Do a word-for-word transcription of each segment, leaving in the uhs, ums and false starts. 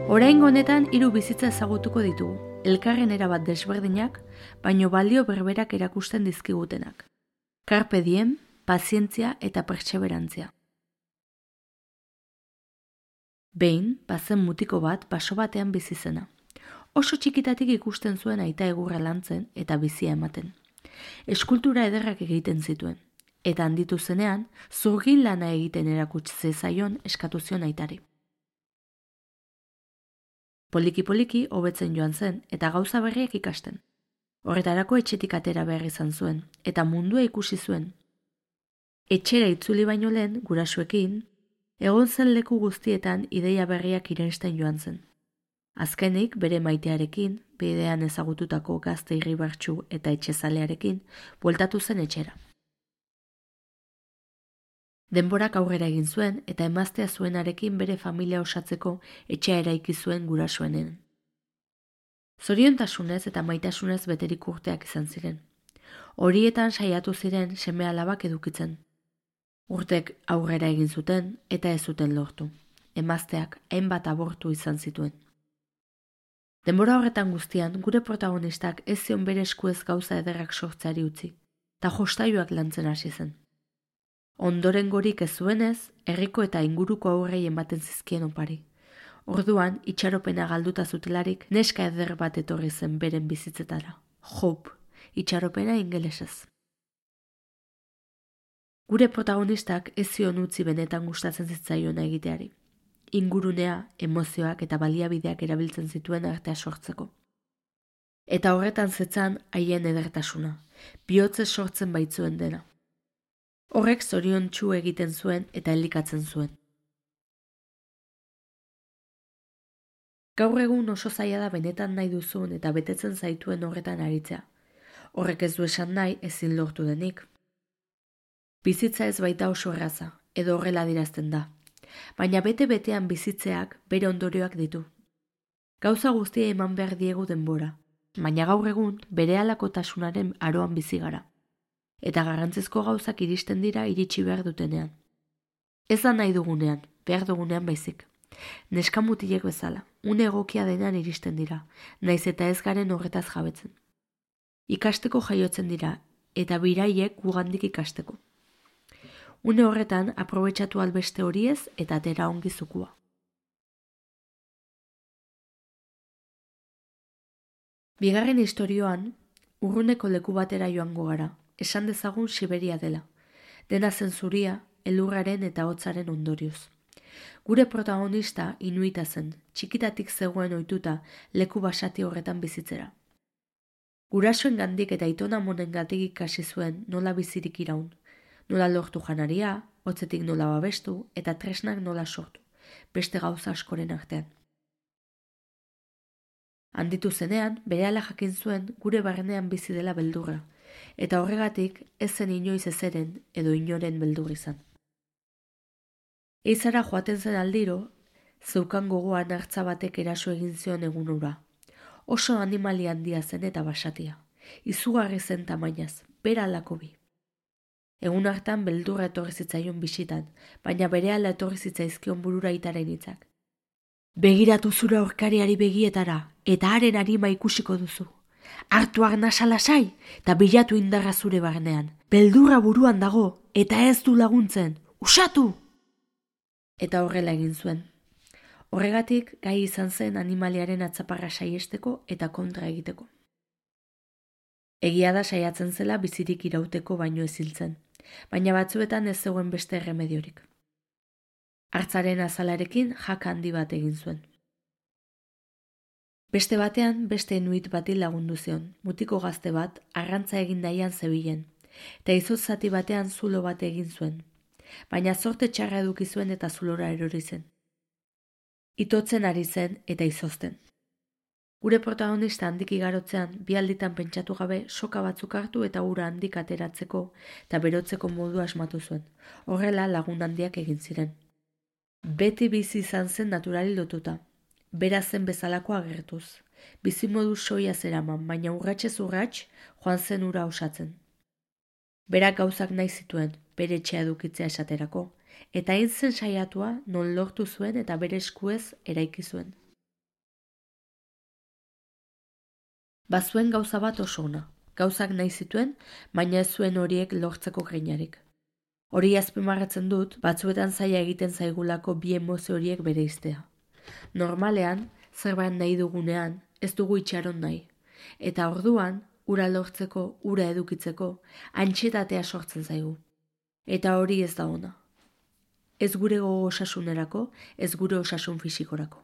Oraingo honetan hiru bizitza ezagutuko ditugu, elkarren erabat desberdinak, baino balio berberak erakusten dizkigutenak. Carpe diem, pazientzia eta pertseberantzia. Behin, bazen mutiko bat baso batean bizi zena. Oso txikitatik ikusten zuen aita egurra lantzen eta bizia ematen. Eskultura ederrak egiten zituen, eta handitu zenean, zurgin lana egiten erakutsi zezaion eskatu zion aitari. Poliki-poliki hobetzen joan zen eta gauza berriak ikasten. Horretarako etxetik atera behar izan zuen, eta mundua ikusi zuen. Etxera itzuli baino lehen, gurasoekin, egon zen leku guztietan ideia berriak irensten joan zen. Azkenik, bere maitearekin, bidean ezagututako gazte irribartsu eta etxezalearekin, bueltatu zen etxera. Denborak aurrera egin zuen eta emaztea zuenarekin bere familia osatzeko etxea eraiki zuen gurasoenen. Zoriontasunez eta maitasunez beterik urteak izan ziren. Horietan saiatu ziren seme-alabak edukitzen. Urtek aurrera egin zuten eta ez zuten lortu. Emazteak hainbat abortu izan zituen. Denbora horretan guztian, gure protagonistak ez zion bere eskuez gauza ederrak sortzeari utzi, eta jostailuak lantzen hasi zen. Ondorengorik ez zuenez, herriko eta inguruko aurrei ematen zizkien opari. Orduan, itxaropena galduta zutelarik, neska eder bat etorri zen beren bizitzetara. Hope, itxaropena ingelesez. Gure protagonistak ez zion utzi benetan gustatzen zitzaiona egiteari. Ingurunea, emozioak eta baliabideak erabiltzen zituen artea sortzeko. Eta horretan zetzan haien edertasuna, bihotzez sortzen baitzuen dena. Horrek zoriontsu egiten zuen eta elikatzen zuen. Gaur egun oso zaila da benetan nahi duzun eta betetzen zaituen horretan aritzea. Horrek ez du esan nahi ezin lortu denik. Bizitza ez baita oso erraza, edo horrela adierazten da. Baina bete-betean bizitzeak bere ondorioak ditu. Gauza guztia eman behar diegu denbora, baina gaur egun berehalakotasunaren aroan bizi gara. Eta garrantzizko gauzak iristen dira iritsi behar dutenean. Ez da nahi dugunean, behar dugunean baizik. Neskamutilek bezala, une egokia denean iristen dira, naiz eta ez garen horretaz jabetzen. Ikasteko jaiotzen dira, eta biraiek gugandik ikasteko. Une horretan, aprobetxatu albeste horiez eta atera ongi zukua. Bigarren istorioan, urruneko leku batera joango gara, esan dezagun Siberia dela, dena zen zuria, elurraren eta hotzaren ondorioz. Gure protagonista inuita zen, txikitatik zegoen ohituta leku basati horretan bizitzera. Gurasoen gandik eta itona monen gatik ikasi zuen nola bizirik iraun, nola lortu janaria, hotzetik nola babestu eta tresnak nola sortu, beste gauza askoren artean. Handitu zenean, berehala jakin zuen gure barnean bizi dela beldurra, eta horregatik ez zen inoiz ezeren edo inoren beldur izan. Eizara joaten zen aldiro, zeukan gogoan hartza batek eraso egin zion egun hura. Oso animali handia zen eta basatia, izugarri zen tamainaz, bera alako bi. Egun hartan beldurra etorri zitzaion bisitan, baina berehala etorri zitzaizkion burura itaren hitzak. Begiratu zura aurkariari begietara, eta haren arima ikusiko duzu. Hartu arnasa lasai, eta bilatu indarra zure barnean. Beldurra buruan dago, eta ez du laguntzen. Usatu! Eta horrela egin zuen. Horregatik, gai izan zen animaliaren atzaparra saiesteko eta kontra egiteko. Egia da saiatzen zela bizirik irauteko baino ez hiltzen, baina batzuetan ez zegoen beste erremediorik. Hartzaren azalarekin jaka handi bat egin zuen. Beste batean beste inuit bati lagundu zion, mutiko gazte bat arrantza egin daian zebilen, eta izotz zati batean zulo bat egin zuen, baina zorte txarra eduki zuen eta zulora erori zen. Itotzen ari zen eta izozten. Gure protagonista handik igarotzean, bi alditan pentsatu gabe soka batzuk hartu eta ura handik ateratzeko eta berotzeko modu asmatu zuen. Horrela lagun handiak egin ziren. Beti bizi izan zen naturali lotuta. Bera zen bezalakoa agertuz. Bizimodu soia zeraman, baina urratxez urratx joan zen ura osatzen. Berak gauzak nahi zituen, bere etxea edukitzea esaterako, eta hain zen saiatua non lortu zuen eta bere eskuez eraiki zuen. Bazuen gauza bat oso ona. Gauzak nahi zituen, baina ez zuen horiek lortzeko greinarik. Hori azpimarratzen dut, batzuetan zaila egiten zaigulako bi emozio horiek bereiztea. Normalean, zerbait nahi dugunean, ez dugu itxaron nahi. Eta orduan, ura lortzeko, ura edukitzeko, antsietatea sortzen zaigu. Eta hori ez da ona. Ez gure gogo osasunerako, ez gure osasun fisikorako.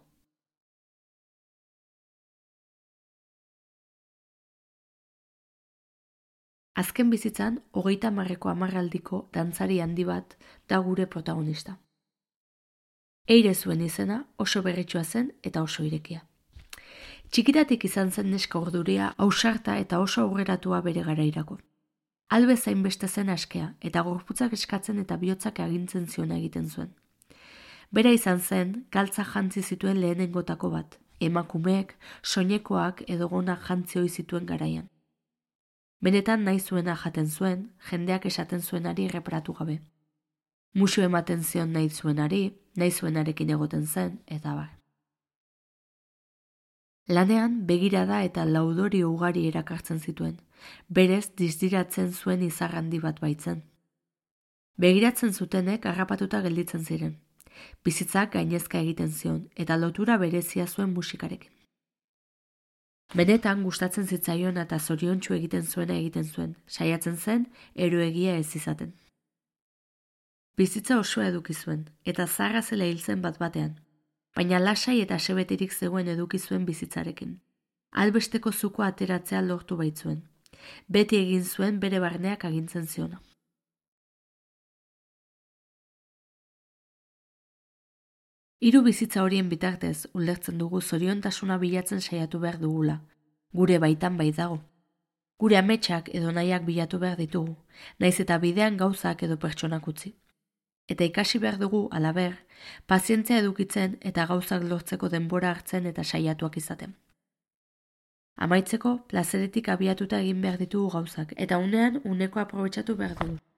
Azken bizitzan, hogeita hamarreko hamarraldiko dantzari handi bat da gure protagonista. Eire zuen izena oso berritsua zen eta oso irekia. Txikitatik izan zen neska orduria, ausarta eta oso aurreratua bere garairako. Albe zainbeste zen askea eta gorputzak eskatzen eta bihotzak agintzen ziona egiten zuen. Bera izan zen, galtza jantzi zituen lehenengotako bat, emakumeek, soinekoak edo gonak jantzi ohi zituen garaian. Benetan nahi zuena jaten zuen, jendeak esaten zuenari erreparatu gabe. Musu ematen zion nahi zuenari, nahi zuenarekin egoten zen, eta bar. Lanean begirada eta laudori ugari erakartzen zituen, berez dizdiratzen zuen izar handi bat baitzen. Begiratzen zutenek harrapatuta gelditzen ziren. Bizitzak gainezka egiten zion, eta lotura berezia zuen musikarekin. Benetan gustatzen zitzaion eta zoriontsu egiten zuena egiten zuen, saiatzen zen eroegia ez izaten. Bizitza osoa eduki zuen, eta zaharra zela hil zen bat batean, baina lasai eta asebetirik zegoen eduki zuen bizitzarekin. Albesteko zuko ateratzea lortu baitzuen. Beti egin zuen bere barneak agintzen ziona. Hiru bizitza horien bitartez ulertzen dugu zoriontasuna bilatzen saiatu behar dugula. Gure baitan bai dago. Gure ametsak edo nahiak bilatu behar ditugu, naiz eta bidean gauzak edo pertsonak utzi. Eta ikasi behar dugu, halaber, pazientzia edukitzen eta gauzak lortzeko denbora hartzen eta saiatuak izaten. Amaitzeko, plazeretik abiatuta egin behar ditugu gauzak, eta unean uneko aprobetxatu behar dugu.